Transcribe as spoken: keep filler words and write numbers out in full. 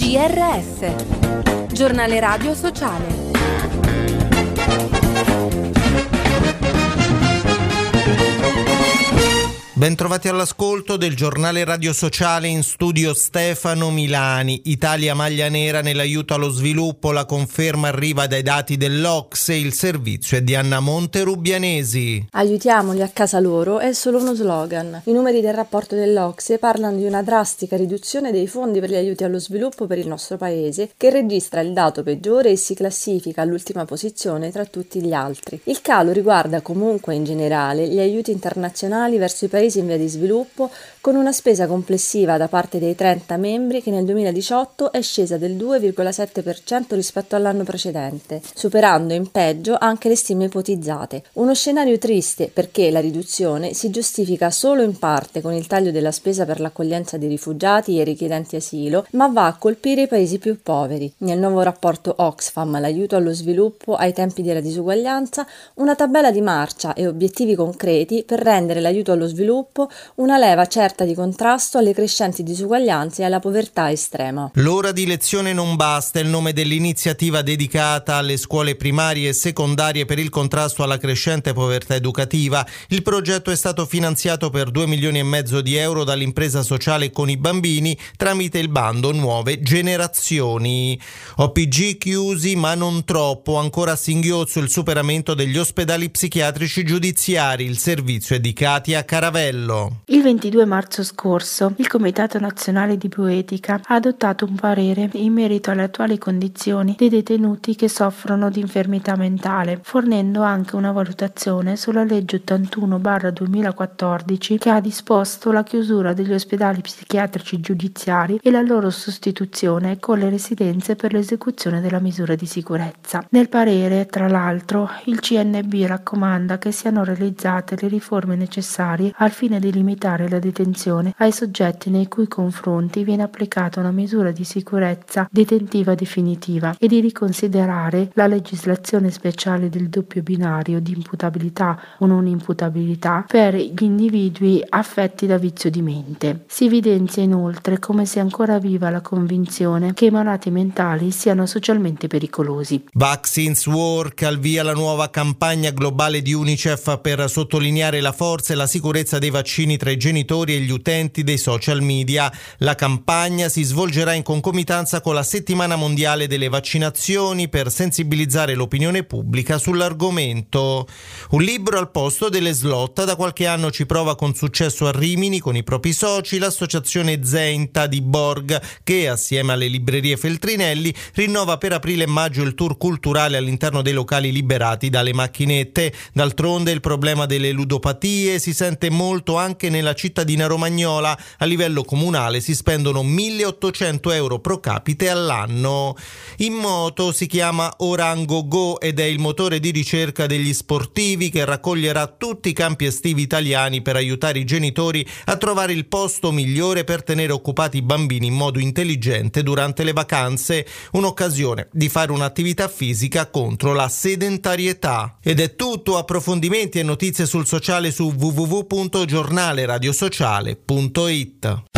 G R S, Giornale Radio Sociale. Bentrovati all'ascolto del Giornale Radio Sociale, in studio Stefano Milani. Italia maglia nera nell'aiuto allo sviluppo, la conferma arriva dai dati dell'O C S E, il servizio è di Anna Monte Rubianesi. Aiutiamoli a casa loro è solo uno slogan. I numeri del rapporto dell'O C S E parlano di una drastica riduzione dei fondi per gli aiuti allo sviluppo per il nostro paese, che registra il dato peggiore e si classifica all'ultima posizione tra tutti gli altri. Il calo riguarda comunque in generale gli aiuti internazionali verso i paesi in via di sviluppo, con una spesa complessiva da parte dei trenta membri che nel duemiladiciotto è scesa del due virgola sette per cento rispetto all'anno precedente, superando in peggio anche le stime ipotizzate. Uno scenario triste perché la riduzione si giustifica solo in parte con il taglio della spesa per l'accoglienza di rifugiati e richiedenti asilo, ma va a colpire i paesi più poveri. Nel nuovo rapporto Oxfam, l'aiuto allo sviluppo ai tempi della disuguaglianza, una tabella di marcia e obiettivi concreti per rendere l'aiuto allo sviluppo una leva certa di contrasto alle crescenti disuguaglianze e alla povertà estrema. L'ora di lezione non basta è il nome dell'iniziativa dedicata alle scuole primarie e secondarie per il contrasto alla crescente povertà educativa. Il progetto è stato finanziato per due milioni e mezzo di euro dall'impresa sociale Con i Bambini tramite il bando Nuove Generazioni. O P G chiusi ma non troppo, ancora a singhiozzo il superamento degli ospedali psichiatrici giudiziari. Il servizio è di Katia Caravello. Il ventidue marzo scorso il Comitato Nazionale di Bioetica ha adottato un parere in merito alle attuali condizioni dei detenuti che soffrono di infermità mentale, fornendo anche una valutazione sulla legge ottantuno barra duemilaquattordici che ha disposto la chiusura degli ospedali psichiatrici giudiziari e la loro sostituzione con le residenze per l'esecuzione della misura di sicurezza. Nel parere, tra l'altro, il C N B raccomanda che siano realizzate le riforme necessarie al fine di limitare la detenzione ai soggetti nei cui confronti viene applicata una misura di sicurezza detentiva definitiva e di riconsiderare la legislazione speciale del doppio binario di imputabilità o non imputabilità per gli individui affetti da vizio di mente. Si evidenzia inoltre come sia ancora viva la convinzione che i malati mentali siano socialmente pericolosi. Vaccines Work, al via la nuova campagna globale di UNICEF per sottolineare la forza e la sicurezza dei vaccini tra i genitori e gli utenti dei social media. La campagna si svolgerà in concomitanza con la settimana mondiale delle vaccinazioni per sensibilizzare l'opinione pubblica sull'argomento. Un libro al posto delle slot. Da qualche anno ci prova con successo a Rimini con i propri soci l'associazione Zenta di Borg, che assieme alle librerie Feltrinelli rinnova per aprile e maggio il tour culturale all'interno dei locali liberati dalle macchinette. D'altronde il problema delle ludopatie si sente molto anche nella cittadina romagnola. A livello comunale si spendono milleottocento euro pro capite all'anno. In moto si chiama Orango Go ed è il motore di ricerca degli sportivi che raccoglierà tutti i campi estivi italiani per aiutare i genitori a trovare il posto migliore per tenere occupati i bambini in modo intelligente durante le vacanze. Un'occasione di fare un'attività fisica contro la sedentarietà. Ed è tutto. Approfondimenti e notizie sul sociale su w w w punto giornale radio sociale punto i t.